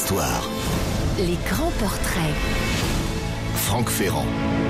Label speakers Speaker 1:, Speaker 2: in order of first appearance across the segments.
Speaker 1: l'histoire.
Speaker 2: Les grands portraits.
Speaker 1: Franck Ferrand.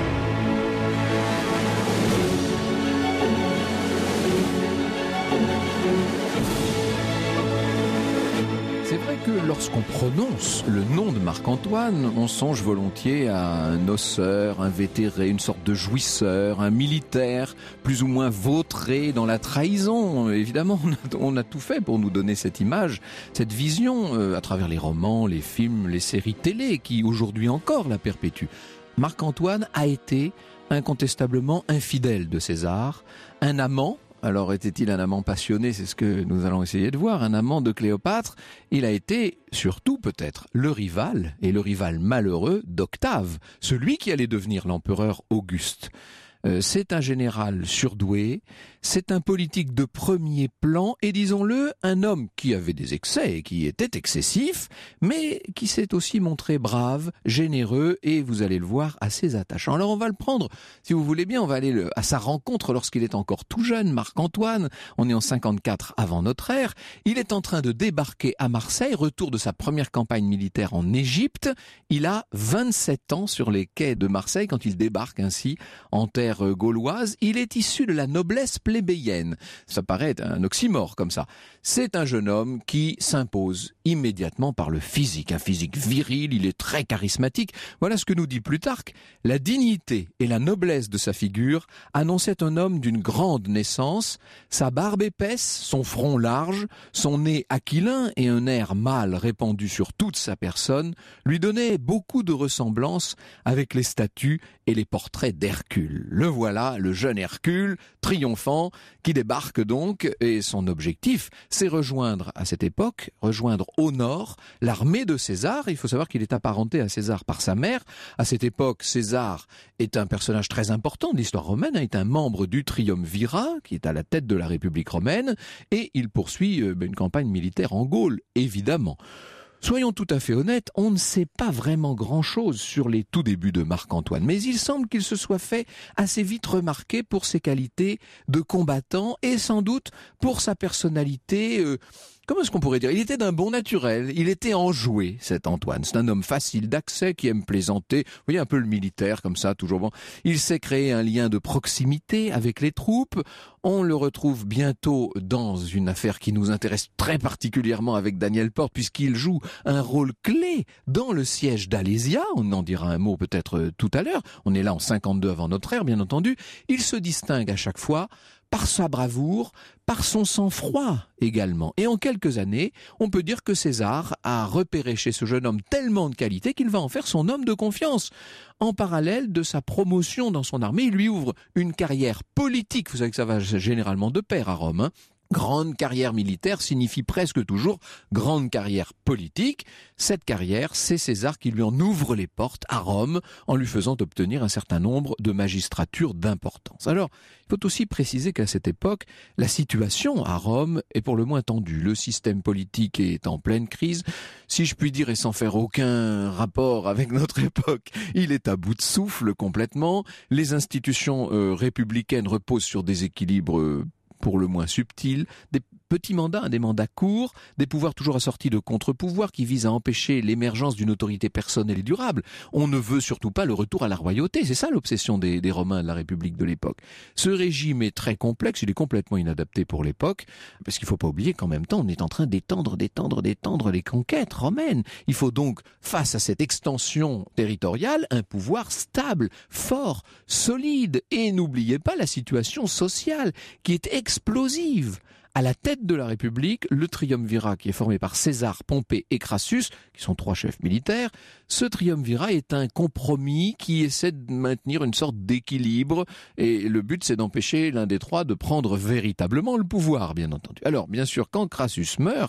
Speaker 3: C'est vrai que lorsqu'on prononce le nom de Marc-Antoine, on songe volontiers à un osseur, un vétéré, une sorte de jouisseur, un militaire plus ou moins vautré dans la trahison. Évidemment, on a tout fait pour nous donner cette image, cette vision à travers les romans, les films, les séries télé qui aujourd'hui encore la perpétuent. Marc-Antoine a été incontestablement infidèle de César, un amant. Alors était-il un amant passionné? C'est ce que nous allons essayer de voir. Un amant de Cléopâtre. Il a été surtout peut-être le rival, et le rival malheureux d'Octave, celui qui allait devenir l'empereur Auguste. C'est un général surdoué, c'est un politique de premier plan et disons-le, un homme qui avait des excès et qui était excessif, mais qui s'est aussi montré brave, généreux et, vous allez le voir, assez attachant. Alors on va le prendre, si vous voulez bien, on va aller à sa rencontre lorsqu'il est encore tout jeune, Marc-Antoine. On est en 54 avant notre ère. Il est en train de débarquer à Marseille, retour de sa première campagne militaire en Égypte. Il a 27 ans sur les quais de Marseille quand il débarque ainsi en terre gauloise. Il est issu de la noblesse plébéienne. Ça paraît un oxymore comme ça. C'est un jeune homme qui s'impose immédiatement par le physique. Un physique viril, il est très charismatique. Voilà ce que nous dit Plutarque. La dignité et la noblesse de sa figure annonçaient un homme d'une grande naissance. Sa barbe épaisse, son front large, son nez aquilin et un air mâle répandu sur toute sa personne lui donnaient beaucoup de ressemblance avec les statues et les portraits d'Hercule. Le voilà, le jeune Hercule, triomphant, qui débarque donc, et son objectif, c'est rejoindre à cette époque, rejoindre au nord l'armée de César. Il faut savoir qu'il est apparenté à César par sa mère. À cette époque, César est un personnage très important de l'histoire romaine, est un membre du triumvirat, qui est à la tête de la République romaine, et il poursuit une campagne militaire en Gaule, évidemment. Soyons tout à fait honnêtes, on ne sait pas vraiment grand-chose sur les tout débuts de Marc-Antoine, mais il semble qu'il se soit fait assez vite remarquer pour ses qualités de combattant et sans doute pour sa personnalité. Comment est-ce qu'on pourrait dire? Il était d'un bon naturel, il était enjoué, cet Antoine. C'est un homme facile d'accès qui aime plaisanter. Vous voyez, un peu le militaire, comme ça, toujours bon. Il sait créer un lien de proximité avec les troupes. On le retrouve bientôt dans une affaire qui nous intéresse très particulièrement avec Daniel Porte, puisqu'il joue un rôle clé dans le siège d'Alésia. On en dira un mot peut-être tout à l'heure. On est là en 52 avant notre ère, bien entendu. Il se distingue à chaque fois par sa bravoure, par son sang-froid également. Et en quelques années, on peut dire que César a repéré chez ce jeune homme tellement de qualités qu'il va en faire son homme de confiance. En parallèle de sa promotion dans son armée, il lui ouvre une carrière politique. Vous savez que ça va généralement de pair à Rome, hein. Grande carrière militaire signifie presque toujours grande carrière politique. Cette carrière, c'est César qui lui en ouvre les portes à Rome en lui faisant obtenir un certain nombre de magistratures d'importance. Alors, il faut aussi préciser qu'à cette époque, la situation à Rome est pour le moins tendue. Le système politique est en pleine crise. Si je puis dire, et sans faire aucun rapport avec notre époque, il est à bout de souffle complètement. Les institutions républicaines reposent sur des équilibres pour le moins subtil, des petits mandats, des mandats courts, des pouvoirs toujours assortis de contre-pouvoirs qui visent à empêcher l'émergence d'une autorité personnelle et durable. On ne veut surtout pas le retour à la royauté, c'est ça l'obsession des Romains de la République de l'époque. Ce régime est très complexe, il est complètement inadapté pour l'époque, parce qu'il ne faut pas oublier qu'en même temps on est en train d'étendre les conquêtes romaines. Il faut donc, face à cette extension territoriale, un pouvoir stable, fort, solide, et n'oubliez pas la situation sociale qui est explosive. À la tête de la République, le triumvirat qui est formé par César, Pompée et Crassus, qui sont 3 chefs militaires, ce triumvirat est un compromis qui essaie de maintenir une sorte d'équilibre et le but c'est d'empêcher l'un des 3 de prendre véritablement le pouvoir, bien entendu. Alors, bien sûr, quand Crassus meurt,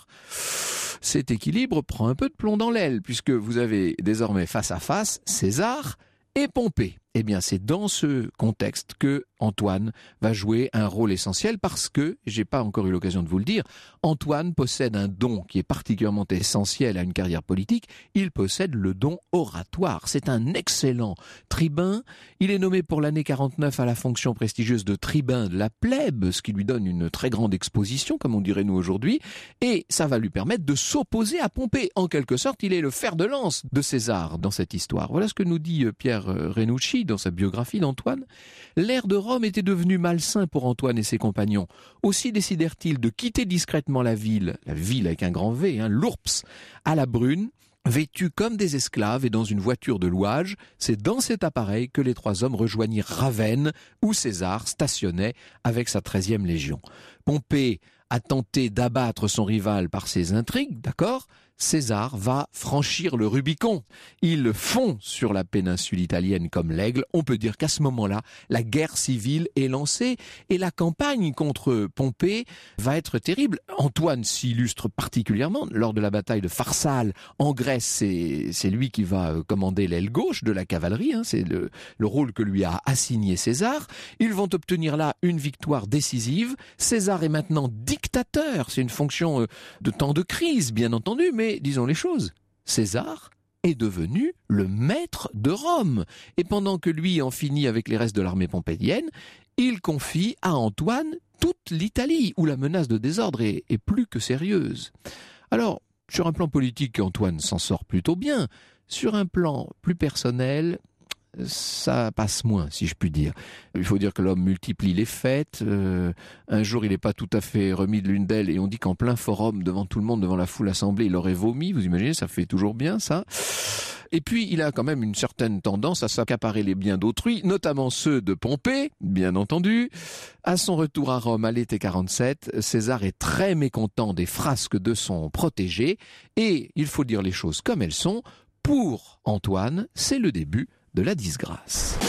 Speaker 3: cet équilibre prend un peu de plomb dans l'aile puisque vous avez désormais face à face César et Pompée. Eh bien, c'est dans ce contexte que Antoine va jouer un rôle essentiel parce que, j'ai pas encore eu l'occasion de vous le dire, Antoine possède un don qui est particulièrement essentiel à une carrière politique. Il possède le don oratoire. C'est un excellent tribun. Il est nommé pour l'année 49 à la fonction prestigieuse de tribun de la plèbe, ce qui lui donne une très grande exposition, comme on dirait nous aujourd'hui. Et ça va lui permettre de s'opposer à Pompée. En quelque sorte, il est le fer de lance de César dans cette histoire. Voilà ce que nous dit Pierre Renucci dans sa biographie d'Antoine. L'air de Rome était devenu malsain pour Antoine et ses compagnons. Aussi décidèrent-ils de quitter discrètement la ville avec un grand V, l'Ourps, à la brune, vêtus comme des esclaves et dans une voiture de louage. C'est dans cet appareil que les 3 hommes rejoignirent Ravenne, où César stationnait avec sa 13e légion. Pompée a tenté d'abattre son rival par ses intrigues, d'accord ? César va franchir le Rubicon. Il fond sur la péninsule italienne comme l'aigle. On peut dire qu'à ce moment-là, la guerre civile est lancée et la campagne contre Pompée va être terrible. Antoine s'illustre particulièrement lors de la bataille de Pharsale en Grèce. C'est lui qui va commander l'aile gauche de la cavalerie. C'est le rôle que lui a assigné César. Ils vont obtenir là une victoire décisive. César est maintenant dictateur. C'est une fonction de temps de crise, bien entendu, mais disons les choses, César est devenu le maître de Rome. Et pendant que lui en finit avec les restes de l'armée pompéienne, il confie à Antoine toute l'Italie, où la menace de désordre est plus que sérieuse. Alors, sur un plan politique, Antoine s'en sort plutôt bien. Sur un plan plus personnel, ça passe moins, si je puis dire. Il faut dire que l'homme multiplie les fêtes. Un jour, il n'est pas tout à fait remis de l'une d'elles et on dit qu'en plein forum, devant tout le monde, devant la foule assemblée, il aurait vomi. Vous imaginez, ça fait toujours bien, ça. Et puis, il a quand même une certaine tendance à s'accaparer les biens d'autrui, notamment ceux de Pompée, bien entendu. À son retour à Rome à l'été 47, César est très mécontent des frasques de son protégé. Et, il faut dire les choses comme elles sont, pour Antoine, c'est le début de la disgrâce.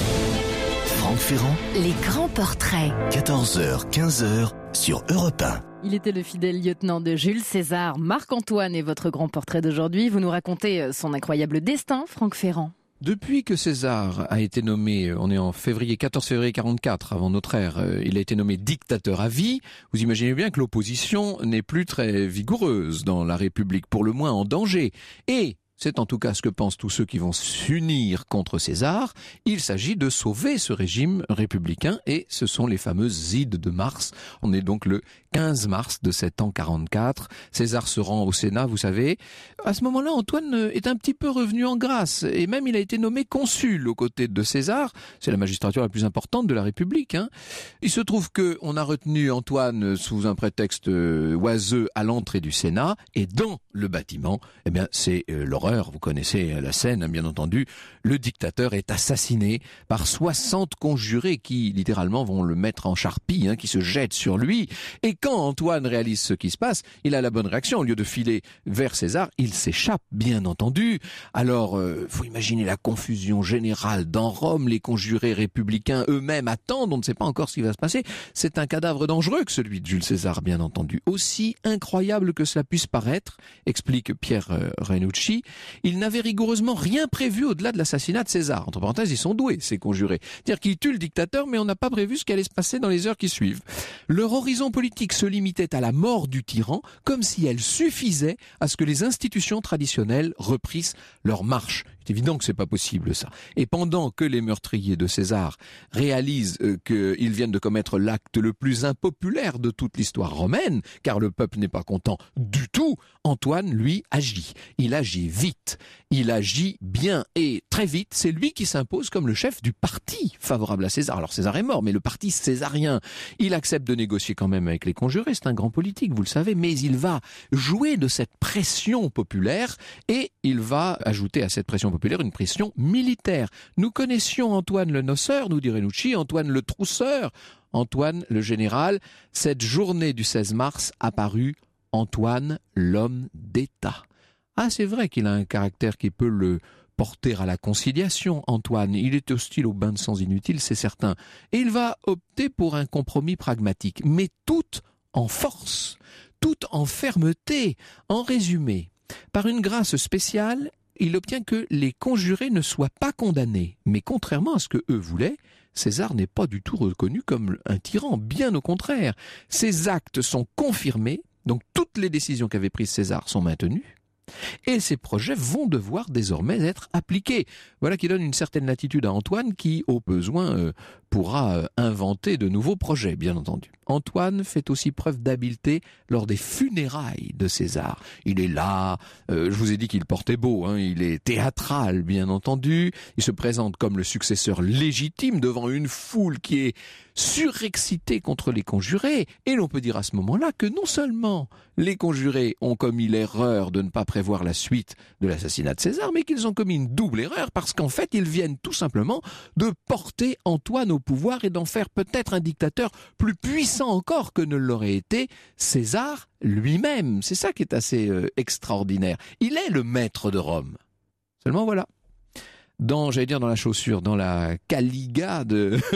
Speaker 1: Franck Ferrand,
Speaker 2: Les grands portraits.
Speaker 1: 14h, 15h sur Europe 1.
Speaker 4: Il était le fidèle lieutenant de Jules César. Marc-Antoine est votre grand portrait d'aujourd'hui. Vous nous racontez son incroyable destin, Franck Ferrand.
Speaker 3: Depuis que César a été nommé, on est en 14 février 44, avant notre ère, il a été nommé dictateur à vie. Vous imaginez bien que l'opposition n'est plus très vigoureuse dans la République, pour le moins en danger. Et c'est en tout cas ce que pensent tous ceux qui vont s'unir contre César. Il s'agit de sauver ce régime républicain et ce sont les fameuses Ides de mars. On est donc le 15 mars de cet an 44. César se rend au Sénat, vous savez. À ce moment-là, Antoine est un petit peu revenu en grâce et même il a été nommé consul aux côtés de César. C'est la magistrature la plus importante de la République. Il se trouve qu'on a retenu Antoine sous un prétexte oiseux à l'entrée du Sénat et dans le bâtiment, eh bien, c'est l'horreur. Vous connaissez la scène, bien entendu. Le dictateur est assassiné par 60 conjurés qui, littéralement, vont le mettre en charpie, qui se jettent sur lui. Et quand Antoine réalise ce qui se passe, il a la bonne réaction. Au lieu de filer vers César, il s'échappe, bien entendu. Alors, faut imaginer la confusion générale dans Rome. Les conjurés républicains eux-mêmes attendent. On ne sait pas encore ce qui va se passer. C'est un cadavre dangereux que celui de Jules César, bien entendu. Aussi incroyable que cela puisse paraître, explique Pierre Renucci, ils n'avaient rigoureusement rien prévu au-delà de l'assassinat de César. Entre parenthèses, ils sont doués, ces conjurés. C'est-à-dire qu'ils tuent le dictateur, mais on n'a pas prévu ce qui allait se passer dans les heures qui suivent. Leur horizon politique se limitait à la mort du tyran, comme si elle suffisait à ce que les institutions traditionnelles reprissent leur marche. C'est évident que c'est pas possible, ça. Et pendant que les meurtriers de César réalisent qu'ils viennent de commettre l'acte le plus impopulaire de toute l'histoire romaine, car le peuple n'est pas content du tout, Antoine, lui, agit. Il agit vite. Il agit bien et très vite. C'est lui qui s'impose comme le chef du parti favorable à César. Alors César est mort, mais le parti césarien, il accepte de négocier quand même avec les conjurés. C'est un grand politique, vous le savez, mais il va jouer de cette pression populaire et il va ajouter à cette pression populaire une pression militaire. Nous connaissions Antoine le noceur, nous dit Renucci, Antoine le trousseur, Antoine le général. Cette journée du 16 mars apparut Antoine l'homme d'État. Ah, c'est vrai qu'il a un caractère qui peut le porter à la conciliation, Antoine. Il est hostile au bain de sang inutile, c'est certain. Et il va opter pour un compromis pragmatique, mais tout en force, tout en fermeté. En résumé, par une grâce spéciale, il obtient que les conjurés ne soient pas condamnés. Mais contrairement à ce que eux voulaient, César n'est pas du tout reconnu comme un tyran, bien au contraire. Ses actes sont confirmés, donc toutes les décisions qu'avait prises César sont maintenues, et ces projets vont devoir désormais être appliqués. Voilà qui donne une certaine latitude à Antoine qui, au besoin, pourra inventer de nouveaux projets, bien entendu. Antoine fait aussi preuve d'habileté lors des funérailles de César. Il est là, je vous ai dit qu'il portait beau, il est théâtral, bien entendu. Il se présente comme le successeur légitime devant une foule qui est surexcitée contre les conjurés. Et l'on peut dire à ce moment-là que non seulement les conjurés ont commis l'erreur de ne pas prévoir la suite de l'assassinat de César, mais qu'ils ont commis une double erreur parce qu'en fait, ils viennent tout simplement de porter Antoine au pouvoir et d'en faire peut-être un dictateur plus puissant encore que ne l'aurait été César lui-même. C'est ça qui est assez extraordinaire. Il est le maître de Rome. Seulement voilà. Dans la chaussure, dans la caliga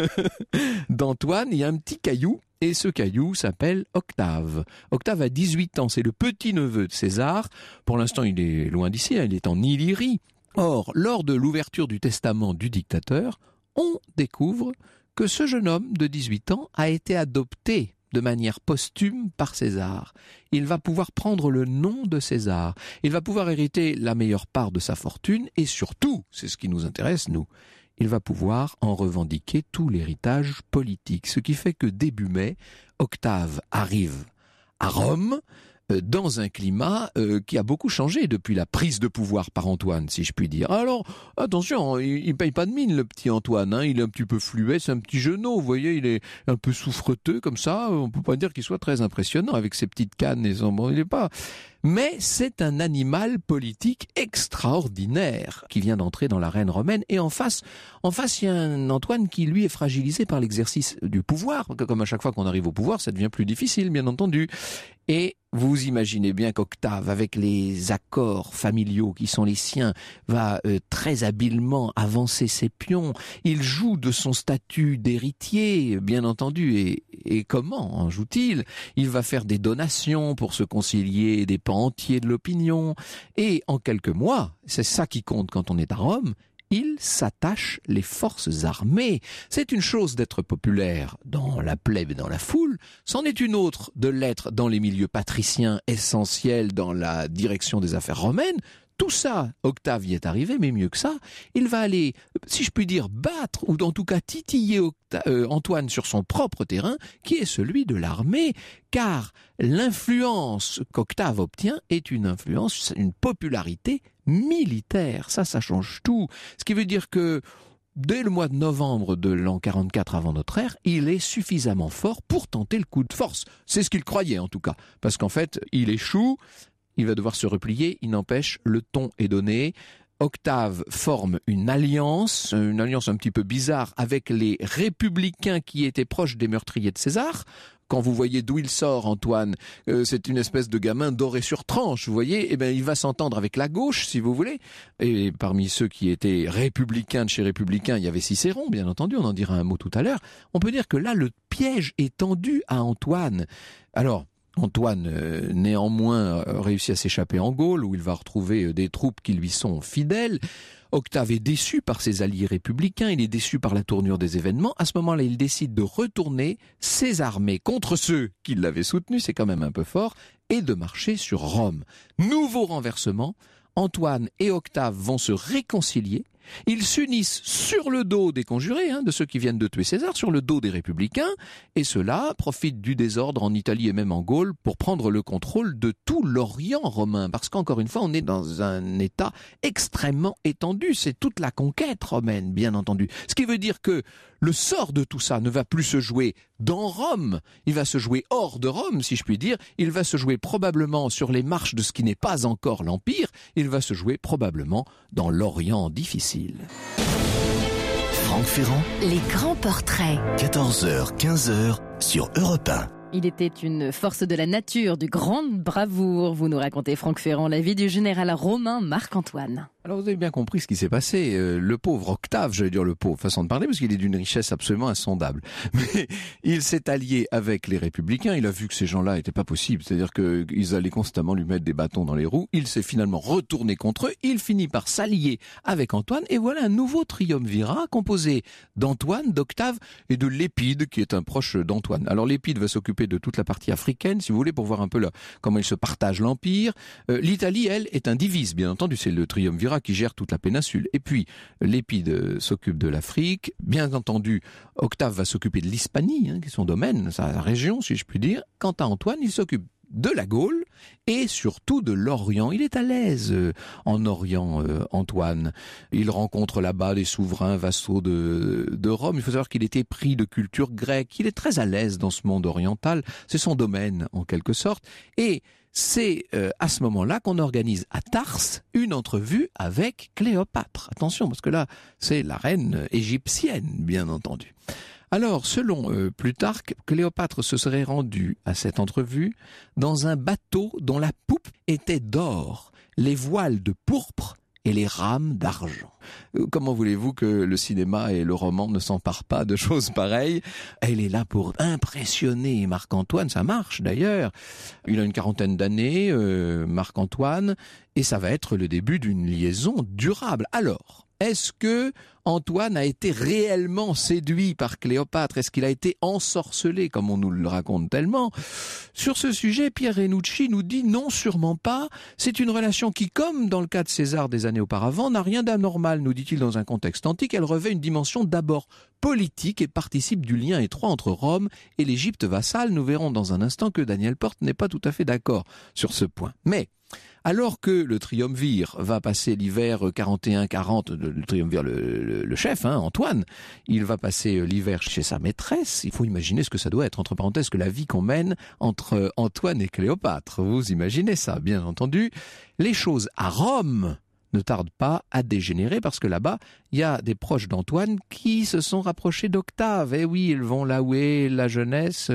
Speaker 3: d'Antoine, il y a un petit caillou, et ce caillou s'appelle Octave. Octave a 18 ans, c'est le petit-neveu de César. Pour l'instant, il est loin d'ici, il est en Illyrie. Or, lors de l'ouverture du testament du dictateur, on découvre que ce jeune homme de 18 ans a été adopté de manière posthume par César. Il va pouvoir prendre le nom de César. Il va pouvoir hériter la meilleure part de sa fortune et surtout, c'est ce qui nous intéresse, nous, il va pouvoir en revendiquer tout l'héritage politique. Ce qui fait que début mai, Octave arrive à Rome dans un climat qui a beaucoup changé depuis la prise de pouvoir par Antoine, si je puis dire. Alors, attention, il paye pas de mine, le petit Antoine, il est un petit peu fluet, c'est un petit genou, vous voyez, il est un peu souffreteux comme ça, on peut pas dire qu'il soit très impressionnant avec ses petites cannes et son... Bon, il est pas... Mais c'est un animal politique extraordinaire qui vient d'entrer dans l'arène romaine. Et en face, il y a un Antoine qui, lui, est fragilisé par l'exercice du pouvoir. Comme à chaque fois qu'on arrive au pouvoir, ça devient plus difficile, bien entendu. Et vous imaginez bien qu'Octave, avec les accords familiaux qui sont les siens, va très habilement avancer ses pions. Il joue de son statut d'héritier, bien entendu. Et comment en joue-t-il ? Il va faire des donations pour se concilier des pans entiers de l'opinion. Et en quelques mois, c'est ça qui compte quand on est à Rome, il s'attache les forces armées. C'est une chose d'être populaire dans la plèbe et dans la foule, c'en est une autre de l'être dans les milieux patriciens essentiels dans la direction des affaires romaines. Tout ça, Octave y est arrivé, mais mieux que ça, il va aller, si je puis dire, battre, ou en tout cas titiller Antoine sur son propre terrain, qui est celui de l'armée, car l'influence qu'Octave obtient est une influence, une popularité militaire. Ça change tout. Ce qui veut dire que dès le mois de novembre de l'an 44 avant notre ère, il est suffisamment fort pour tenter le coup de force. C'est ce qu'il croyait en tout cas, parce qu'en fait, il échoue. Il va devoir se replier, il n'empêche, le ton est donné. Octave forme une alliance un petit peu bizarre avec les républicains qui étaient proches des meurtriers de César. Quand vous voyez d'où il sort, Antoine, c'est une espèce de gamin doré sur tranche, vous voyez, il va s'entendre avec la gauche, si vous voulez. Et parmi ceux qui étaient républicains de chez républicains, il y avait Cicéron, bien entendu, on en dira un mot tout à l'heure. On peut dire que là, le piège est tendu à Antoine. Alors, Antoine, néanmoins, réussit à s'échapper en Gaule, où il va retrouver des troupes qui lui sont fidèles. Octave est déçu par ses alliés républicains, il est déçu par la tournure des événements. À ce moment-là, il décide de retourner ses armées contre ceux qui l'avaient soutenu, c'est quand même un peu fort, et de marcher sur Rome. Nouveau renversement, Antoine et Octave vont se réconcilier. Ils s'unissent sur le dos des conjurés, de ceux qui viennent de tuer César, sur le dos des républicains, et ceux-là profitent du désordre en Italie et même en Gaule pour prendre le contrôle de tout l'Orient romain. Parce qu'encore une fois, on est dans un état extrêmement étendu. C'est toute la conquête romaine, bien entendu. Ce qui veut dire que le sort de tout ça ne va plus se jouer dans Rome, il va se jouer hors de Rome, si je puis dire. Il va se jouer probablement sur les marches de ce qui n'est pas encore l'Empire. Il va se jouer probablement dans l'Orient difficile.
Speaker 1: Franck Ferrand,
Speaker 2: les grands portraits.
Speaker 1: 14h, 15h sur Europe 1.
Speaker 4: Il était une force de la nature, de grande bravoure. Vous nous racontez, Franck Ferrand, la vie du général romain Marc-Antoine.
Speaker 3: Alors vous avez bien compris ce qui s'est passé. Le pauvre Octave, j'allais dire le pauvre, façon de parler, parce qu'il est d'une richesse absolument insondable. Mais il s'est allié avec les Républicains. Il a vu que ces gens-là n'étaient pas possibles. C'est-à-dire qu'ils allaient constamment lui mettre des bâtons dans les roues. Il s'est finalement retourné contre eux. Il finit par s'allier avec Antoine. Et voilà un nouveau triumvirat composé d'Antoine, d'Octave et de Lépide, qui est un proche d'Antoine. Alors Lépide va s'occuper de toute la partie africaine, si vous voulez, pour voir un peu comment il se partage l'empire. L'Italie, elle, est indivise, bien entendu. C'est le triumvirat qui gère toute la péninsule. Et puis, Lépide s'occupe de l'Afrique. Bien entendu, Octave va s'occuper de l'Hispanie, qui est son domaine, sa région, si je puis dire. Quant à Antoine, il s'occupe de la Gaule et surtout de l'Orient. Il est à l'aise en Orient, Antoine. Il rencontre là-bas les souverains vassaux de Rome. Il faut savoir qu'il était pris de culture grecque. Il est très à l'aise dans ce monde oriental. C'est son domaine, en quelque sorte. Et c'est à ce moment-là qu'on organise à Tarse une entrevue avec Cléopâtre. Attention, parce que là, c'est la reine égyptienne, bien entendu. Alors, selon Plutarque, Cléopâtre se serait rendue à cette entrevue dans un bateau dont la poupe était d'or, les voiles de pourpre et les rames d'argent. Comment voulez-vous que le cinéma et le roman ne s'emparent pas de choses pareilles? Elle est là pour impressionner Marc-Antoine, ça marche d'ailleurs. Il a une quarantaine d'années, Marc-Antoine, et ça va être le début d'une liaison durable. Alors, est-ce que Antoine a été réellement séduit par Cléopâtre? Est-ce qu'il a été ensorcelé, comme on nous le raconte tellement? Sur ce sujet, Pierre Renucci nous dit non, sûrement pas. C'est une relation qui, comme dans le cas de César des années auparavant, n'a rien d'anormal, nous dit-il dans un contexte antique. Elle revêt une dimension d'abord politique et participe du lien étroit entre Rome et l'Égypte vassale. Nous verrons dans un instant que Daniel Porte n'est pas tout à fait d'accord sur ce point. Mais alors que le triumvir va passer l'hiver 41-40, le triumvir, le chef, Antoine, il va passer l'hiver chez sa maîtresse. Il faut imaginer ce que ça doit être, entre parenthèses, que la vie qu'on mène entre Antoine et Cléopâtre. Vous imaginez ça, bien entendu. Les choses à Rome ne tardent pas à dégénérer parce que là-bas, il y a des proches d'Antoine qui se sont rapprochés d'Octave. Et oui, ils vont là où est la jeunesse,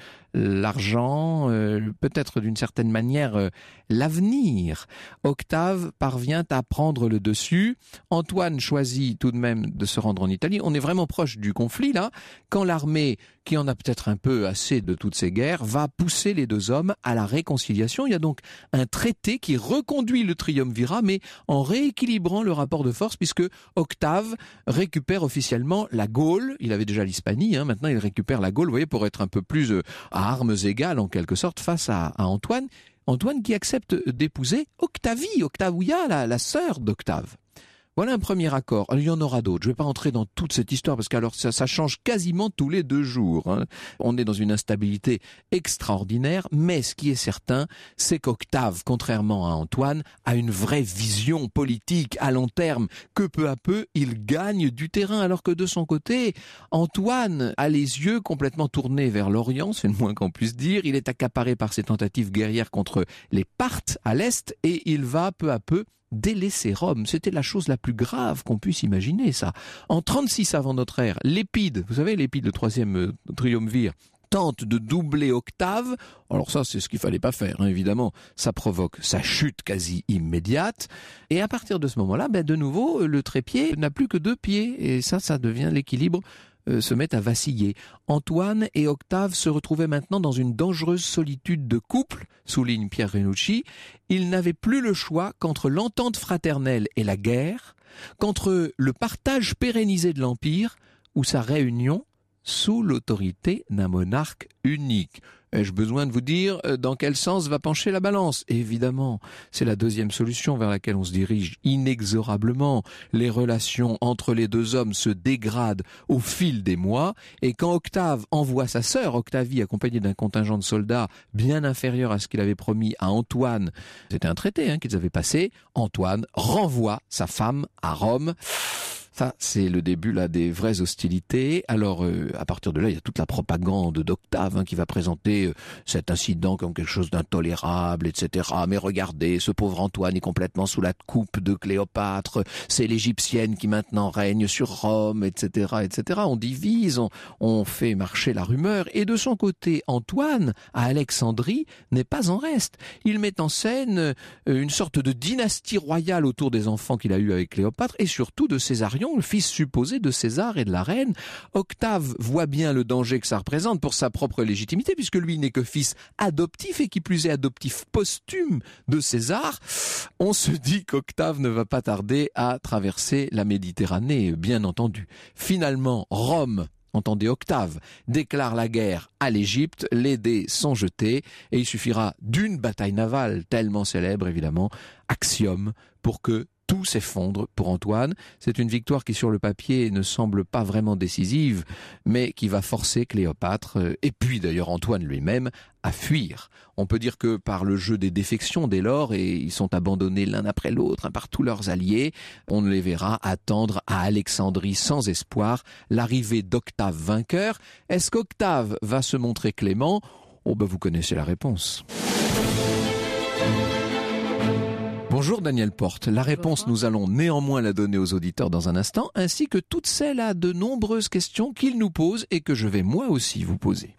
Speaker 3: l'argent, peut-être d'une certaine manière l'avenir. Octave parvient à prendre le dessus. Antoine choisit tout de même de se rendre en Italie. On est vraiment proche du conflit là, quand l'armée, qui en a peut-être un peu assez de toutes ces guerres, va pousser les deux hommes à la réconciliation. Il y a donc un traité qui reconduit le triumvirat, mais en rééquilibrant le rapport de force, puisque Octave récupère officiellement la Gaule. Il avait déjà l'Hispanie, maintenant il récupère la Gaule, vous voyez, pour être un peu plus à armes égales en quelque sorte face à Antoine. Antoine qui accepte d'épouser Octavie, Octavia, la sœur d'Octave. Voilà un premier accord. Il y en aura d'autres. Je ne vais pas entrer dans toute cette histoire parce que ça change quasiment tous les 2 jours. On est dans une instabilité extraordinaire, mais ce qui est certain, c'est qu'Octave, contrairement à Antoine, a une vraie vision politique à long terme, que peu à peu, il gagne du terrain, alors que de son côté, Antoine a les yeux complètement tournés vers l'Orient, c'est le moins qu'on puisse dire. Il est accaparé par ses tentatives guerrières contre les Parthes à l'Est et il va peu à peu délaisser Rome. C'était la chose la plus grave qu'on puisse imaginer, ça. En 36 avant notre ère, Lépide, vous savez, Lépide, le 3e triumvir, tente de doubler Octave. Alors ça, c'est ce qu'il fallait pas faire, évidemment. Ça provoque sa chute quasi immédiate. Et à partir de ce moment-là, de nouveau, le trépied n'a plus que 2 pieds. Et ça devient l'équilibre se met à vaciller. Antoine et Octave se retrouvaient maintenant dans une dangereuse solitude de couple, souligne Pierre Renucci. Ils n'avaient plus le choix qu'entre l'entente fraternelle et la guerre, qu'entre le partage pérennisé de l'Empire ou sa réunion sous l'autorité d'un monarque unique. Ai-je besoin de vous dire dans quel sens va pencher la balance? Évidemment, c'est la deuxième solution vers laquelle on se dirige inexorablement. Les relations entre les deux hommes se dégradent au fil des mois, et quand Octave envoie sa sœur, Octavie, accompagnée d'un contingent de soldats bien inférieur à ce qu'il avait promis à Antoine, c'était un traité qu'ils avaient passé, Antoine renvoie sa femme à Rome. Ça, c'est le début là des vraies hostilités. Alors, à partir de là, il y a toute la propagande d'Octave qui va présenter cet incident comme quelque chose d'intolérable, etc. Mais regardez, ce pauvre Antoine est complètement sous la coupe de Cléopâtre. C'est l'Égyptienne qui maintenant règne sur Rome, etc., etc. On divise, on fait marcher la rumeur. Et de son côté, Antoine, à Alexandrie, n'est pas en reste. Il met en scène une sorte de dynastie royale autour des enfants qu'il a eus avec Cléopâtre et surtout de Césarion, le fils supposé de César et de la reine. Octave voit bien le danger que ça représente pour sa propre légitimité, puisque lui n'est que fils adoptif et qui plus est adoptif posthume de César. On se dit qu'Octave ne va pas tarder à traverser la Méditerranée, bien entendu. Finalement, Rome, entendez Octave, déclare la guerre à l'Égypte, les dés sont jetés et il suffira d'une bataille navale tellement célèbre évidemment, Actium, pour que tout s'effondre pour Antoine. C'est une victoire qui sur le papier ne semble pas vraiment décisive, mais qui va forcer Cléopâtre, et puis d'ailleurs Antoine lui-même, à fuir. On peut dire que par le jeu des défections dès lors, et ils sont abandonnés l'un après l'autre par tous leurs alliés, on les verra attendre à Alexandrie sans espoir l'arrivée d'Octave vainqueur. Est-ce qu'Octave va se montrer clément ? Vous connaissez la réponse. Bonjour Daniel Porte. La réponse, nous allons néanmoins la donner aux auditeurs dans un instant, ainsi que toutes celles à de nombreuses questions qu'ils nous posent et que je vais moi aussi vous poser.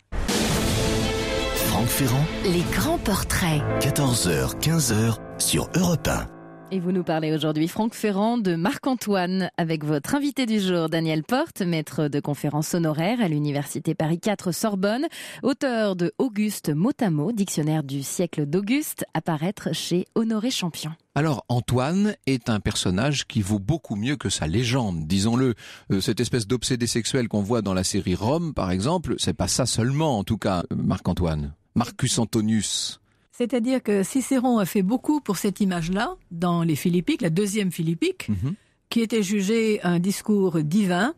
Speaker 1: Franck Ferrand,
Speaker 2: Les grands portraits.
Speaker 1: 14h, 15h sur Europe 1.
Speaker 4: Et vous nous parlez aujourd'hui, Franck Ferrand, de Marc-Antoine, avec votre invité du jour, Daniel Porte, maître de conférences honoraire à l'Université Paris 4 Sorbonne, auteur de Auguste mot à mot, dictionnaire du siècle d'Auguste, à paraître chez Honoré Champion.
Speaker 3: Alors, Antoine est un personnage qui vaut beaucoup mieux que sa légende, disons-le. Cette espèce d'obsédé sexuel qu'on voit dans la série Rome, par exemple, c'est pas ça seulement, en tout cas, Marc-Antoine. Marcus Antonius.
Speaker 5: C'est-à-dire que Cicéron a fait beaucoup pour cette image-là, dans les Philippiques, la deuxième Philippique, qui était jugée un discours divin,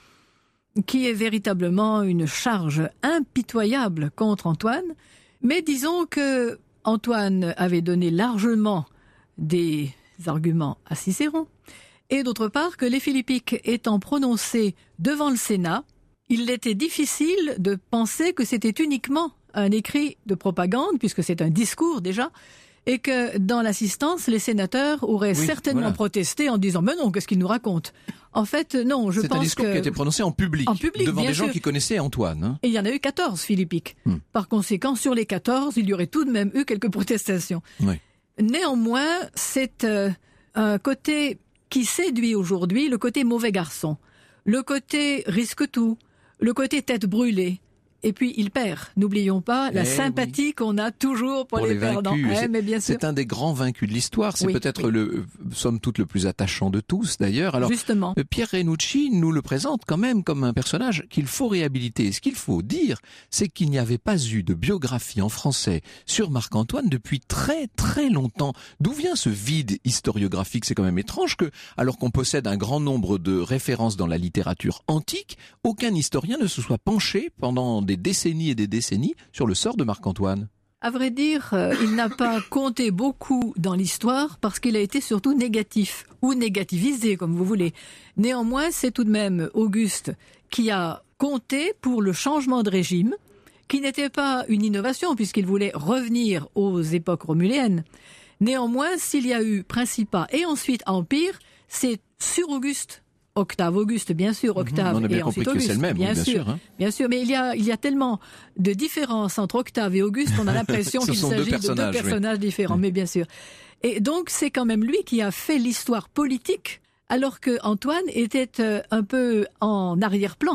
Speaker 5: qui est véritablement une charge impitoyable contre Antoine. Mais disons que Antoine avait donné largement des arguments à Cicéron, et d'autre part que les Philippiques étant prononcés devant le Sénat, il était difficile de penser que c'était uniquement un écrit de propagande, puisque c'est un discours déjà, et que dans l'assistance, les sénateurs auraient certainement protesté en disant « Mais non, qu'est-ce qu'il nous raconte ?» En fait, non, je pense que...
Speaker 3: C'est un discours qui a été prononcé en public devant des gens qui connaissaient Antoine.
Speaker 5: Et il y en a eu 14 Philippiques. Par conséquent, sur les 14, il y aurait tout de même eu quelques protestations.
Speaker 3: Oui.
Speaker 5: Néanmoins, c'est un côté qui séduit aujourd'hui, le côté mauvais garçon, le côté risque tout, le côté tête brûlée. Et puis il perd. N'oublions pas la sympathie qu'on a toujours pour les perdants. Mais bien sûr.
Speaker 3: C'est un des grands vaincus de l'histoire. C'est peut-être le somme toute le plus attachant de tous d'ailleurs. Alors,
Speaker 5: justement,
Speaker 3: Pierre Renucci nous le présente quand même comme un personnage qu'il faut réhabiliter. Et ce qu'il faut dire, c'est qu'il n'y avait pas eu de biographie en français sur Marc-Antoine depuis très très longtemps. D'où vient ce vide historiographique ? C'est quand même étrange que, alors qu'on possède un grand nombre de références dans la littérature antique, aucun historien ne se soit penché pendant des décennies et des décennies sur le sort de Marc-Antoine.
Speaker 5: À vrai dire, il n'a pas compté beaucoup dans l'histoire parce qu'il a été surtout négatif ou négativisé, comme vous voulez. Néanmoins, c'est tout de même Auguste qui a compté pour le changement de régime, qui n'était pas une innovation puisqu'il voulait revenir aux époques romuliennes. Néanmoins, s'il y a eu Principat et ensuite Empire, c'est sur Auguste. Octave Auguste, bien sûr, Octave
Speaker 3: on a bien
Speaker 5: et ensuite
Speaker 3: compris
Speaker 5: Auguste,
Speaker 3: que c'est le même,
Speaker 5: bien sûr, bien sûr. Mais il y a tellement de différences entre Octave et Auguste qu'on a l'impression qu'il s'agit de deux personnages différents, mais bien sûr. Et donc c'est quand même lui qui a fait l'histoire politique, alors que Antoine était un peu en arrière-plan,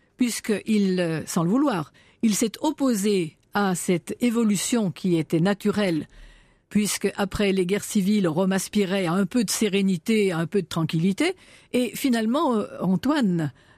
Speaker 5: puisqu'il, sans le vouloir, il s'est opposé à cette évolution qui était naturelle. Puisque après les guerres civiles, Rome aspirait à un peu de sérénité, à un peu de tranquillité. Et finalement, Antoine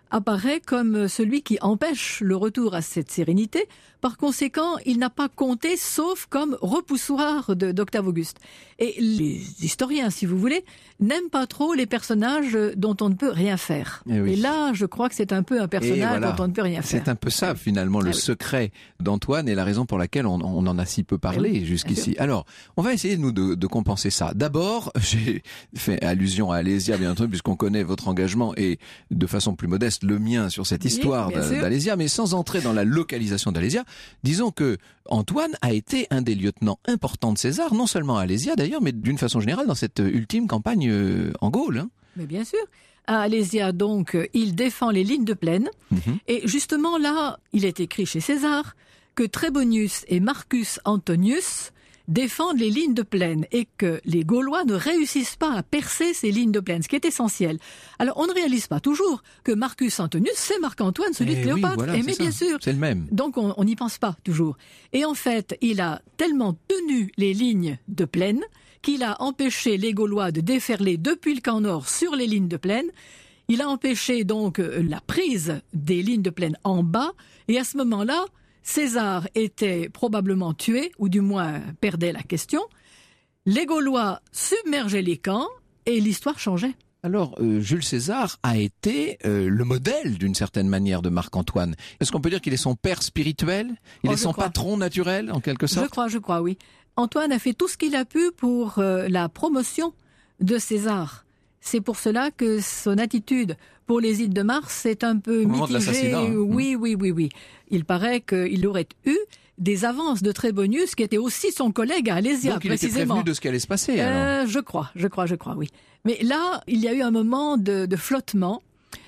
Speaker 5: apparaît comme celui qui empêche le retour à cette sérénité. Par conséquent, il n'a pas compté sauf comme repoussoir d'Octave Auguste. Et les historiens, si vous voulez, n'aiment pas trop les personnages dont on ne peut rien faire. Et là, je crois que c'est un peu un personnage dont on ne peut rien faire.
Speaker 3: C'est un peu ça, finalement, le secret d'Antoine et la raison pour laquelle on en a si peu parlé jusqu'ici. Alors, on va essayer, nous, de compenser ça. D'abord, j'ai fait allusion à Alésia, bien entendu, puisqu'on connaît votre engagement et, de façon plus modeste, le mien sur cette histoire d'Alésia, mais sans entrer dans la localisation d'Alésia, disons que Antoine a été un des lieutenants importants de César, non seulement à Alésia d'ailleurs, mais d'une façon générale dans cette ultime campagne en Gaule.
Speaker 5: Mais bien sûr. À Alésia, donc, il défend les lignes de plaine. Et justement là, il est écrit chez César que Trébonius et Marcus Antonius défendent les lignes de plaine et que les Gaulois ne réussissent pas à percer ces lignes de plaine, ce qui est essentiel. Alors, on ne réalise pas toujours que Marcus Antonius, c'est Marc-Antoine, celui de Cléopâtre. Mais bien sûr.
Speaker 3: C'est le même.
Speaker 5: Donc, on n'y pense pas toujours. Et en fait, il a tellement tenu les lignes de plaine qu'il a empêché les Gaulois de déferler depuis le camp nord sur les lignes de plaine. Il a empêché donc la prise des lignes de plaine en bas. Et à ce moment-là, César était probablement tué, ou du moins perdait la question. Les Gaulois submergeaient les camps et l'histoire changeait.
Speaker 3: Alors, Jules César a été le modèle, d'une certaine manière, de Marc-Antoine. Est-ce qu'on peut dire qu'il est son père spirituel ? Il est son patron naturel, en quelque sorte ?
Speaker 5: Je crois, oui. Antoine a fait tout ce qu'il a pu pour la promotion de César. C'est pour cela que son attitude pour les Ides de Mars est un peu mitigée. Oui. Il paraît qu'il aurait eu des avances de Trébonius, qui était aussi son collègue à Alésia,
Speaker 3: donc, il
Speaker 5: précisément.
Speaker 3: était prévenu de ce qui allait se passer, alors.
Speaker 5: Je crois, oui. Mais là, il y a eu un moment de flottement.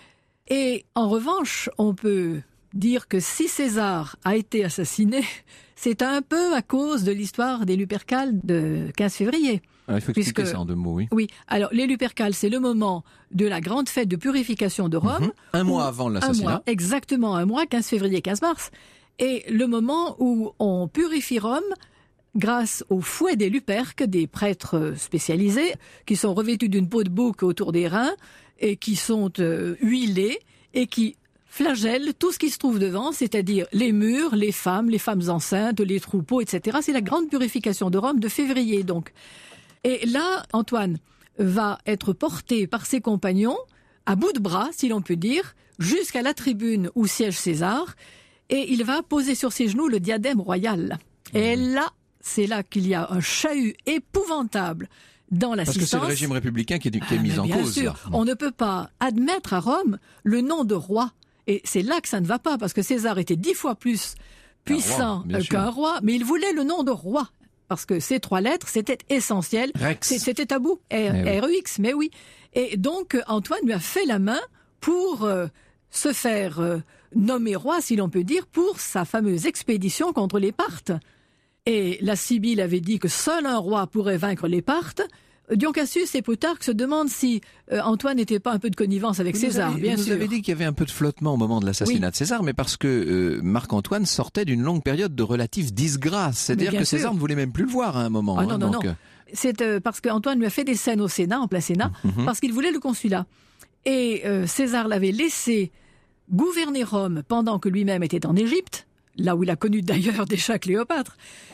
Speaker 5: Et en revanche, on peut dire que si César a été assassiné, c'est un peu à cause de l'histoire des Lupercales de 15 février.
Speaker 3: Alors, il faut expliquer ça en 2 mots, oui.
Speaker 5: Oui, alors les Lupercales, c'est le moment de la grande fête de purification de Rome.
Speaker 3: Un mois avant l'assassinat.
Speaker 5: Exactement, un mois, 15 février, 15 mars. Et le moment où on purifie Rome grâce au fouet des Luperques, des prêtres spécialisés, qui sont revêtus d'une peau de bouc autour des reins et qui sont huilés et qui flagellent tout ce qui se trouve devant, c'est-à-dire les murs, les femmes enceintes, les troupeaux, etc. C'est la grande purification de Rome de février, donc. Et là, Antoine va être porté par ses compagnons, à bout de bras, si l'on peut dire, jusqu'à la tribune où siège César, et il va poser sur ses genoux le diadème royal. Et là, c'est là qu'il y a un chahut épouvantable dans l'assistance.
Speaker 3: Parce que c'est le régime républicain qui est mis en cause.
Speaker 5: Bien sûr, on ne peut pas admettre à Rome le nom de roi. Et c'est là que ça ne va pas, parce que César était 10 fois plus puissant qu'un roi, mais il voulait le nom de roi. Parce que ces 3 lettres, c'était essentiel.
Speaker 3: Rex.
Speaker 5: C'était tabou. R-E-X, mais oui. Et donc, Antoine lui a fait la main pour se faire nommer roi, si l'on peut dire, pour sa fameuse expédition contre les Parthes. Et la Sibylle avait dit que seul un roi pourrait vaincre les Parthes. Dion Cassius et Plutarque se demandent si Antoine n'était pas un peu de connivence avec César, bien sûr.
Speaker 3: Vous avez dit qu'il y avait un peu de flottement au moment de l'assassinat de César, mais parce que Marc-Antoine sortait d'une longue période de relative disgrâce. C'est-à-dire que César ne voulait même plus le voir à un moment.
Speaker 5: Non. C'est parce qu'Antoine lui a fait des scènes au Sénat, en plein Sénat, parce qu'il voulait le consulat. Et César l'avait laissé gouverner Rome pendant que lui-même était en Égypte, là où il a connu d'ailleurs déjà Cléopâtre.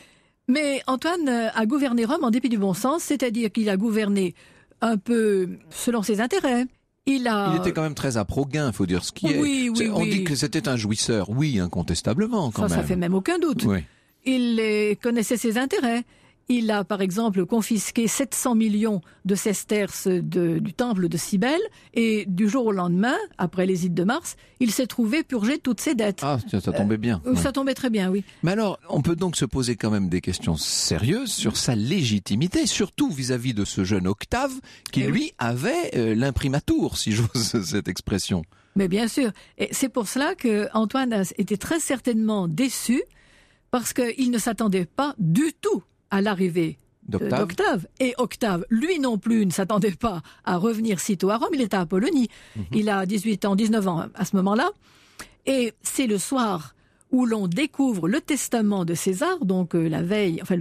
Speaker 5: Mais Antoine a gouverné Rome en dépit du bon sens, c'est-à-dire qu'il a gouverné un peu selon ses intérêts. Il
Speaker 3: était quand même très à-pro-gain, faut dire ce qui est.
Speaker 5: Oui.
Speaker 3: On dit que c'était un jouisseur, oui, incontestablement quand même.
Speaker 5: Ça fait même aucun doute.
Speaker 3: Oui.
Speaker 5: Il connaissait ses intérêts. Il a, par exemple, confisqué 700 millions de sesterces du temple de Cybèle, et du jour au lendemain, après les Ides de Mars, il s'est trouvé purger toutes ses dettes.
Speaker 3: Ah, ça tombait bien.
Speaker 5: Ça tombait très bien, oui.
Speaker 3: Mais alors, on peut donc se poser quand même des questions sérieuses sur sa légitimité, surtout vis-à-vis de ce jeune Octave, qui lui avait l'imprimatur, si j'ose cette expression.
Speaker 5: Mais bien sûr. Et c'est pour cela que Antoine a été très certainement déçu, parce qu'il ne s'attendait pas du tout à l'arrivée d'Octave. Et Octave, lui non plus, ne s'attendait pas à revenir sitôt à Rome. Il était à Apollonie. Il a 19 ans à ce moment-là. Et c'est le soir où l'on découvre le testament de César, donc la veille, enfin,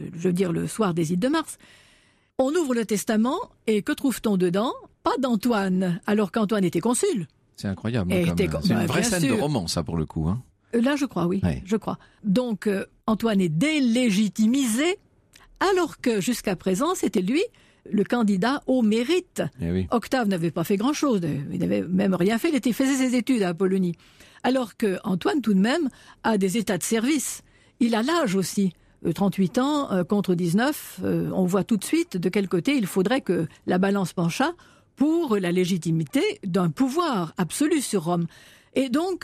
Speaker 5: le soir des Ides de Mars. On ouvre le testament et que trouve-t-on dedans ? Pas d'Antoine, alors qu'Antoine était consul.
Speaker 3: C'est incroyable.
Speaker 5: C'est
Speaker 3: une vraie scène de roman, ça, pour le coup. Hein.
Speaker 5: Là, je crois, oui. Je crois. Donc, Antoine est délégitimisé, alors que jusqu'à présent, c'était lui le candidat au mérite. Octave n'avait pas fait grand-chose. Il n'avait même rien fait. Il faisait ses études à Apollonie. Alors que Antoine, tout de même, a des états de service. Il a l'âge aussi. 38 ans contre 19. On voit tout de suite de quel côté il faudrait que la balance penchât pour la légitimité d'un pouvoir absolu sur Rome. Et donc,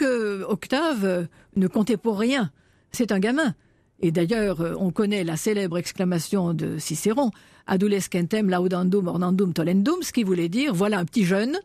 Speaker 5: Octave ne comptait pour rien. C'est un gamin. Et d'ailleurs, on connaît la célèbre exclamation de Cicéron, « Adolescentem laudandum ornandum tollendum », ce qui voulait dire, voilà un petit jeune,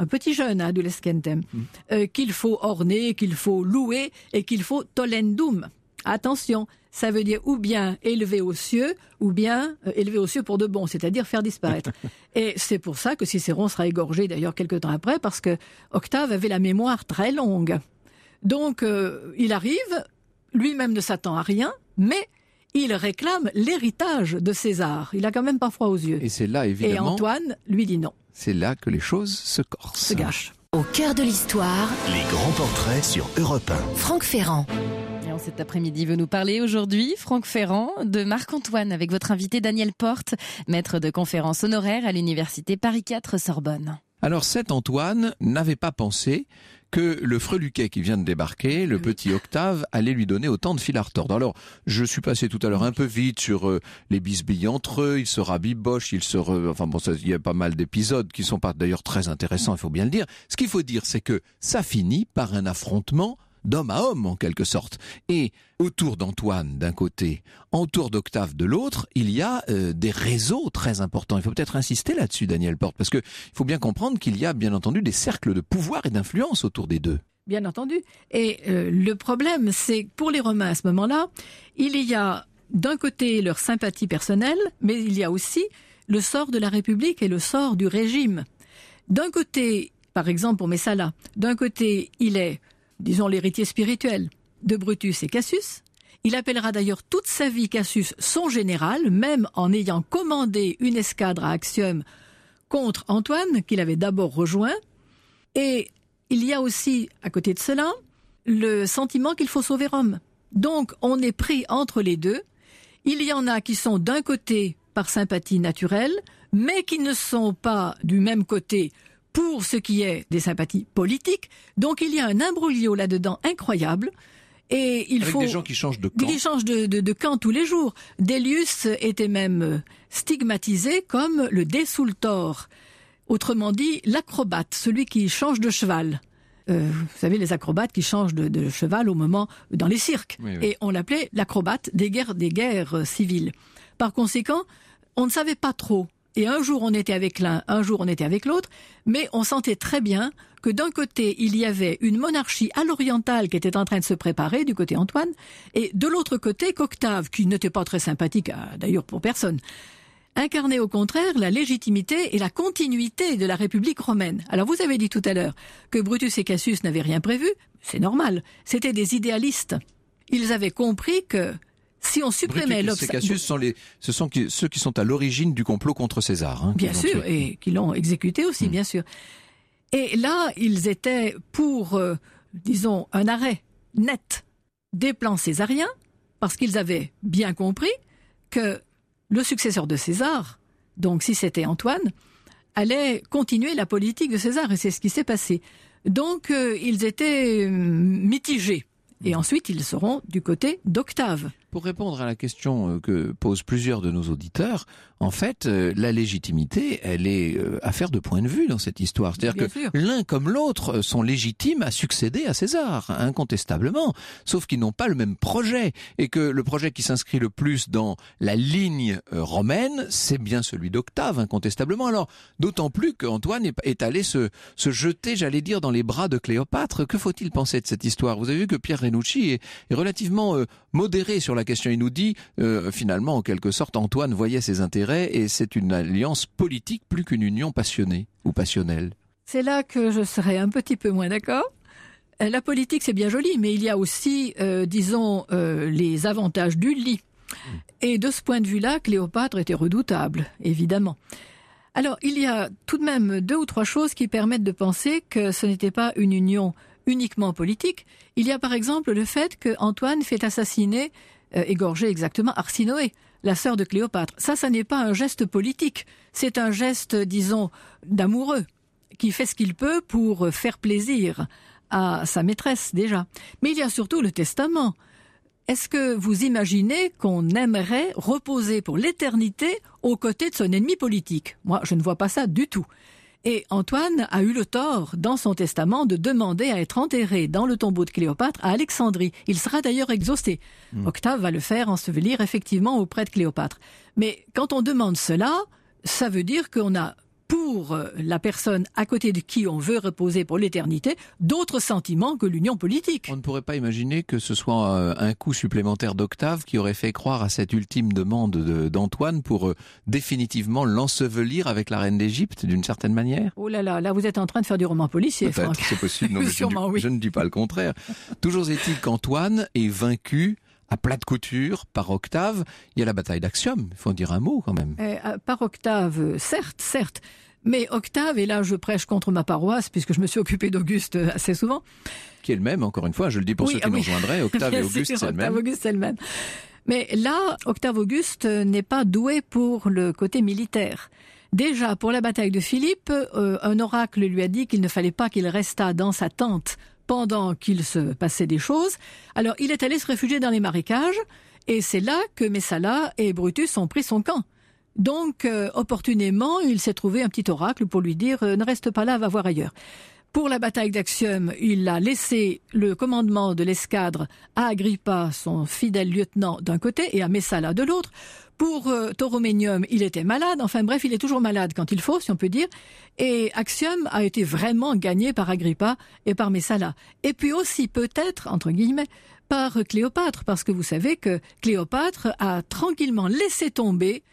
Speaker 5: adolescentem, qu'il faut orner, qu'il faut louer et qu'il faut tollendum. Attention, ça veut dire ou bien élever aux cieux, ou bien élever aux cieux pour de bon, c'est-à-dire faire disparaître. Et c'est pour ça que Cicéron sera égorgé d'ailleurs quelque temps après, parce que Octave avait la mémoire très longue. Donc il arrive, lui-même ne s'attend à rien, mais il réclame l'héritage de César. Il a quand même pas froid aux yeux.
Speaker 3: Et c'est là, évidemment...
Speaker 5: Et Antoine lui dit non.
Speaker 3: C'est là que les choses se corsent.
Speaker 5: Se gâchent.
Speaker 2: Au cœur de l'histoire,
Speaker 1: les grands portraits sur Europe 1.
Speaker 2: Franck Ferrand.
Speaker 4: Et cet après-midi veut nous parler aujourd'hui, Franck Ferrand, de Marc-Antoine, avec votre invité Daniel Porte, maître de conférences honoraire à l'université Paris 4 Sorbonne.
Speaker 3: Alors cet Antoine n'avait pas pensé que le freluquet qui vient de débarquer, le petit Octave, allait lui donner autant de fil à retordre. Alors, je suis passé tout à l'heure un peu vite sur les bisbilles entre eux, ils se rabibochent, il y a pas mal d'épisodes qui sont pas d'ailleurs très intéressants, il faut bien le dire. Ce qu'il faut dire, c'est que ça finit par un affrontement d'homme à homme, en quelque sorte. Et autour d'Antoine, d'un côté, autour d'Octave, de l'autre, il y a des réseaux très importants. Il faut peut-être insister là-dessus, Daniel Porte, parce que il faut bien comprendre qu'il y a, bien entendu, des cercles de pouvoir et d'influence autour des deux.
Speaker 5: Bien entendu. Et le problème, c'est que pour les Romains, à ce moment-là, il y a d'un côté leur sympathie personnelle, mais il y a aussi le sort de la République et le sort du régime. D'un côté, par exemple, pour Messala, d'un côté, il est disons l'héritier spirituel de Brutus et Cassius. Il appellera d'ailleurs toute sa vie Cassius son général, même en ayant commandé une escadre à Actium contre Antoine, qu'il avait d'abord rejoint. Et il y a aussi, à côté de cela, le sentiment qu'il faut sauver Rome. Donc, on est pris entre les deux. Il y en a qui sont d'un côté par sympathie naturelle, mais qui ne sont pas du même côté pour ce qui est des sympathies politiques. Donc il y a un imbroglio là-dedans incroyable. Et il
Speaker 3: Avec
Speaker 5: faut
Speaker 3: des gens qui changent de camp.
Speaker 5: Qui changent de camp tous les jours. Délius était même stigmatisé comme le desultor. Autrement dit, l'acrobate, celui qui change de cheval. Vous savez, les acrobates qui changent de cheval au moment dans les cirques. Oui. Et on l'appelait l'acrobate des guerres civiles. Par conséquent, on ne savait pas trop. Et un jour on était avec l'un, un jour on était avec l'autre, mais on sentait très bien que d'un côté il y avait une monarchie à l'orientale qui était en train de se préparer du côté Antoine, et de l'autre côté qu'Octave, qui n'était pas très sympathique d'ailleurs pour personne, incarnait au contraire la légitimité et la continuité de la République romaine. Alors vous avez dit tout à l'heure que Brutus et Cassius n'avaient rien prévu, c'est normal, c'était des idéalistes. Ils avaient compris que si on supprimait
Speaker 3: l'obstacle... Cassius ce sont ceux qui sont à l'origine du complot contre César. Hein,
Speaker 5: bien sûr, et qui l'ont exécuté aussi, bien sûr. Et là, ils étaient pour, disons, un arrêt net des plans césariens, parce qu'ils avaient bien compris que le successeur de César, donc si c'était Antoine, allait continuer la politique de César, et c'est ce qui s'est passé. Donc, ils étaient mitigés. Et ensuite, ils seront du côté d'Octave.
Speaker 3: Pour répondre à la question que posent plusieurs de nos auditeurs, en fait, la légitimité, elle est affaire de point de vue dans cette histoire. C'est-à-dire que l'un comme l'autre sont légitimes à succéder à César, incontestablement, sauf qu'ils n'ont pas le même projet, et que le projet qui s'inscrit le plus dans la ligne romaine, c'est bien celui d'Octave, incontestablement. Alors, d'autant plus qu'Antoine est allé se jeter, j'allais dire, dans les bras de Cléopâtre. Que faut-il penser de cette histoire? Vous avez vu que Pierre Renucci est relativement modéré sur la question. Il nous dit, finalement, en quelque sorte, Antoine voyait ses intérêts et c'est une alliance politique plus qu'une union passionnée ou passionnelle.
Speaker 5: C'est là que je serais un petit peu moins d'accord. La politique, c'est bien joli, mais il y a aussi, les avantages du lit. Et de ce point de vue-là, Cléopâtre était redoutable, évidemment. Alors, il y a tout de même 2 ou 3 choses qui permettent de penser que ce n'était pas une union uniquement politique. Il y a par exemple le fait que Antoine fait assassiner, égorger exactement, Arsinoé, la sœur de Cléopâtre. Ça n'est pas un geste politique, c'est un geste, disons, d'amoureux, qui fait ce qu'il peut pour faire plaisir à sa maîtresse déjà. Mais il y a surtout le testament. Est-ce que vous imaginez qu'on aimerait reposer pour l'éternité aux côtés de son ennemi politique? Moi, je ne vois pas ça du tout. Et Antoine a eu le tort, dans son testament, de demander à être enterré dans le tombeau de Cléopâtre à Alexandrie. Il sera d'ailleurs exaucé. Octave va le faire ensevelir effectivement auprès de Cléopâtre. Mais quand on demande cela, ça veut dire qu'on a, pour la personne à côté de qui on veut reposer pour l'éternité, d'autres sentiments que l'union politique.
Speaker 3: On ne pourrait pas imaginer que ce soit un coup supplémentaire d'Octave qui aurait fait croire à cette ultime demande d'Antoine pour définitivement l'ensevelir avec la reine d'Égypte d'une certaine manière.
Speaker 5: Oh là là, là vous êtes en train de faire du roman policier,
Speaker 3: Peut-être,
Speaker 5: Franck.
Speaker 3: c'est possible. Non, mais
Speaker 5: Sûrement, oui.
Speaker 3: Je ne dis pas le contraire. Toujours est-il qu'Antoine est vaincu à plat de couture par Octave. Il y a la bataille d'Actium, il faut en dire un mot quand même.
Speaker 5: Par Octave, certes. Mais Octave, et là je prêche contre ma paroisse, puisque je me suis occupé d'Auguste assez souvent.
Speaker 3: Qui est le même, encore une fois, je le dis pour ceux qui nous rejoindraient, Octave et Auguste, c'est le même.
Speaker 5: Octave Auguste, c'est le même. Mais là, Octave Auguste n'est pas doué pour le côté militaire. Déjà, pour la bataille de Philippe, un oracle lui a dit qu'il ne fallait pas qu'il restât dans sa tente pendant qu'il se passait des choses. Alors, il est allé se réfugier dans les marécages, et c'est là que Messala et Brutus ont pris son camp. Donc, opportunément, il s'est trouvé un petit oracle pour lui dire « Ne reste pas là, va voir ailleurs ». Pour la bataille d'Actium, il a laissé le commandement de l'escadre à Agrippa, son fidèle lieutenant, d'un côté, et à Messala de l'autre. Pour Tauromenium, il était malade. Enfin bref, il est toujours malade quand il faut, si on peut dire. Et Actium a été vraiment gagné par Agrippa et par Messala. Et puis aussi, peut-être, entre guillemets, par Cléopâtre, parce que vous savez que Cléopâtre a tranquillement laissé tomber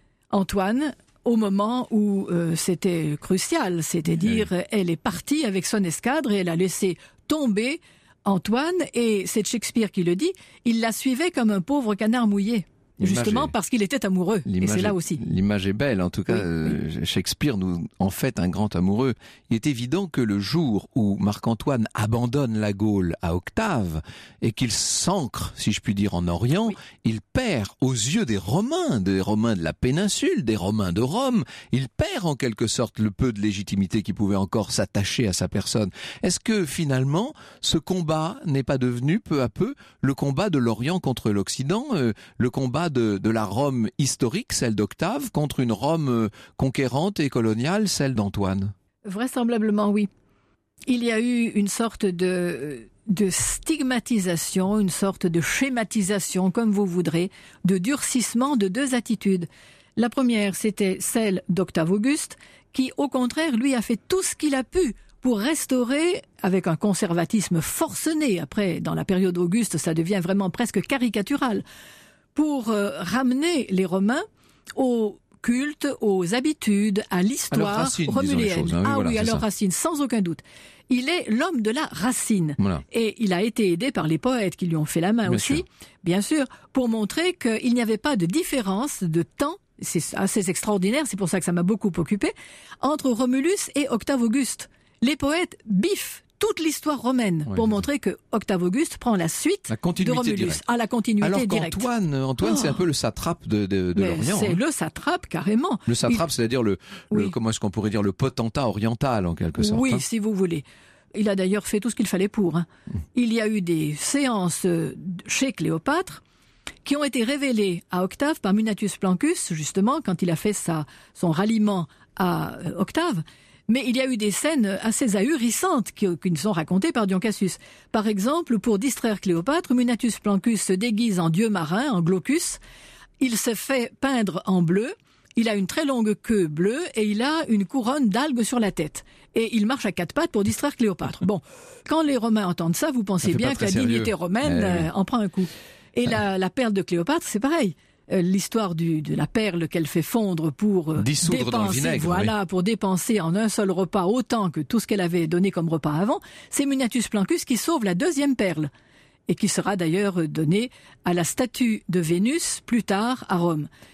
Speaker 5: Antoine au moment où c'était crucial, c'est-à-dire elle est partie avec son escadre et elle a laissé tomber Antoine, et c'est Shakespeare qui le dit, il la suivait comme un pauvre canard mouillé. Justement parce qu'il était amoureux, et c'est là aussi.
Speaker 3: L'image est belle, en tout cas, oui. Shakespeare nous en fait un grand amoureux. Il est évident que le jour où Marc-Antoine abandonne la Gaule à Octave et qu'il s'ancre, si je puis dire, en Orient, il perd aux yeux des Romains de la péninsule, des Romains de Rome, il perd en quelque sorte le peu de légitimité qui pouvait encore s'attacher à sa personne. Est-ce que finalement, ce combat n'est pas devenu peu à peu le combat de l'Orient contre l'Occident, le combat de la Rome historique, celle d'Octave, contre une Rome conquérante et coloniale, celle d'Antoine?
Speaker 5: Vraisemblablement, oui. Il y a eu une sorte de stigmatisation, une sorte de schématisation, comme vous voudrez, de durcissement de 2 attitudes. La première, c'était celle d'Octave Auguste, qui, au contraire, lui, a fait tout ce qu'il a pu pour restaurer, avec un conservatisme forcené, après, dans la période Auguste, ça devient vraiment presque caricatural, pour ramener les Romains au culte, aux habitudes, à l'histoire romulienne. Racine, sans aucun doute. Il est l'homme de la racine. Voilà. Et il a été aidé par les poètes qui lui ont fait la main bien sûr, pour montrer qu'il n'y avait pas de différence de temps, c'est assez extraordinaire, c'est pour ça que ça m'a beaucoup occupé, entre Romulus et Octave Auguste. Les poètes biffent toute l'histoire romaine pour montrer que Octave Auguste prend la suite de Romulus à la continuité directe.
Speaker 3: Alors qu'Antoine, c'est un peu le satrape de l'Orient.
Speaker 5: C'est le satrape carrément.
Speaker 3: Le satrape, c'est-à-dire comment est-ce qu'on pourrait dire, le potentat oriental en quelque sorte.
Speaker 5: Oui, si vous voulez. Il a d'ailleurs fait tout ce qu'il fallait pour. Il y a eu des séances chez Cléopâtre qui ont été révélées à Octave par Munatius Plancus, justement, quand il a fait son ralliement à Octave. Mais il y a eu des scènes assez ahurissantes qui nous sont racontées par Dion Cassius. Par exemple, pour distraire Cléopâtre, Munatius Plancus se déguise en dieu marin, en Glaucus. Il se fait peindre en bleu. Il a une très longue queue bleue et il a une couronne d'algues sur la tête. Et il marche à 4 pattes pour distraire Cléopâtre. Bon, quand les Romains entendent ça, vous pensez bien que la dignité romaine en prend un coup. Et la perle de Cléopâtre, c'est pareil. L'histoire de la perle qu'elle fait fondre pour
Speaker 3: dissoudre dans le vinaigre,
Speaker 5: pour dépenser en un seul repas autant que tout ce qu'elle avait donné comme repas avant, c'est Munatius Plancus qui sauve la 2e perle et qui sera d'ailleurs donnée à la statue de Vénus plus tard à Rome.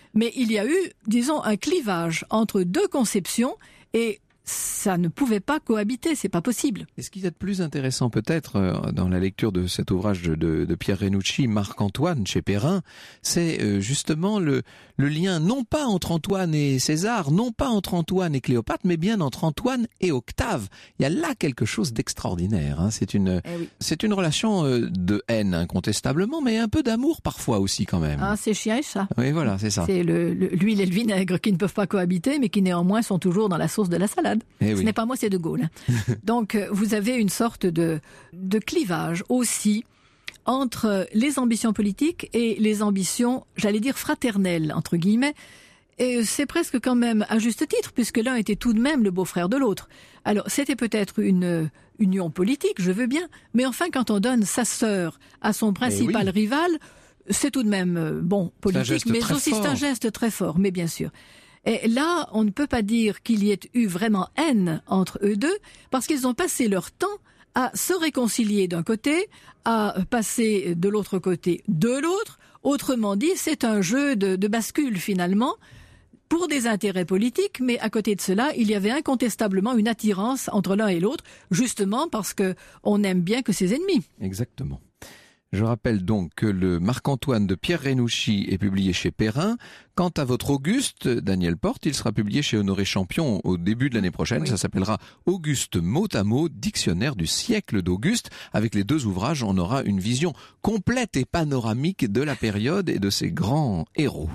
Speaker 5: Mais il y a eu, disons, un clivage entre deux conceptions et ça ne pouvait pas cohabiter, c'est pas possible.
Speaker 3: Et ce qui est de plus intéressant peut-être dans la lecture de cet ouvrage de Pierre Renucci, Marc-Antoine chez Perrin, c'est justement le lien non pas entre Antoine et César, non pas entre Antoine et Cléopâtre, mais bien entre Antoine et Octave. Il y a là quelque chose d'extraordinaire. Hein. C'est une relation de haine incontestablement, mais un peu d'amour parfois aussi quand même.
Speaker 5: Ah, c'est chien et chat.
Speaker 3: Oui, voilà, c'est ça.
Speaker 5: C'est l'huile et le vinaigre qui ne peuvent pas cohabiter, mais qui néanmoins sont toujours dans la sauce de la salade.
Speaker 3: Eh
Speaker 5: Ce n'est pas moi, c'est De Gaulle. Donc, vous avez une sorte de clivage aussi entre les ambitions politiques et les ambitions, j'allais dire fraternelles, entre guillemets. Et c'est presque quand même à juste titre, puisque l'un était tout de même le beau-frère de l'autre. Alors, c'était peut-être une union politique, je veux bien, mais enfin, quand on donne sa sœur à son principal rival, c'est tout de même, politique, mais aussi c'est un geste très fort, mais bien sûr. Et là, on ne peut pas dire qu'il y ait eu vraiment haine entre eux deux, parce qu'ils ont passé leur temps à se réconcilier d'un côté, à passer de l'autre côté de l'autre. Autrement dit, c'est un jeu de bascule finalement, pour des intérêts politiques, mais à côté de cela, il y avait incontestablement une attirance entre l'un et l'autre, justement parce que on aime bien que ses ennemis.
Speaker 3: Exactement. Je rappelle donc que le Marc-Antoine de Pierre Renucci est publié chez Perrin. Quant à votre Auguste, Daniel Porte, il sera publié chez Honoré Champion au début de l'année prochaine. Oui. Ça s'appellera Auguste mot à mot, dictionnaire du siècle d'Auguste. Avec les deux ouvrages, on aura une vision complète et panoramique de la période et de ses grands héros.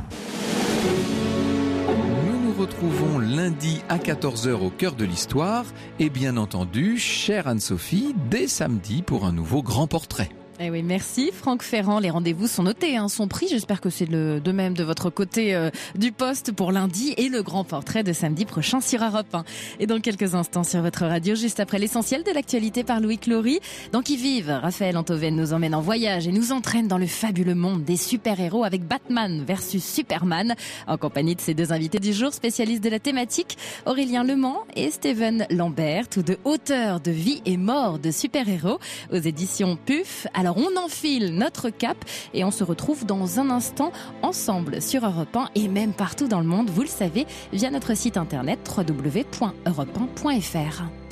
Speaker 3: Nous nous retrouvons lundi à 14h au cœur de l'histoire. Et bien entendu, chère Anne-Sophie, dès samedi pour un nouveau grand portrait.
Speaker 4: Eh oui, merci Franck Ferrand. Les rendez-vous sont notés, sont pris. J'espère que c'est de même de votre côté du poste pour lundi et le grand portrait de samedi prochain sur Europe 1. Et dans quelques instants sur votre radio, juste après l'essentiel de l'actualité par Louis Clory. Dans Qui vive, Raphaël Antoven nous emmène en voyage et nous entraîne dans le fabuleux monde des super-héros avec Batman versus Superman, en compagnie de ses deux invités du jour, spécialistes de la thématique, Aurélien Lemans et Steven Lambert, tous deux auteurs de Vie et mort de super-héros aux éditions PUF. Alors on enfile notre cape et on se retrouve dans un instant ensemble sur Europe 1 et même partout dans le monde, vous le savez, via notre site internet www.europe1.fr.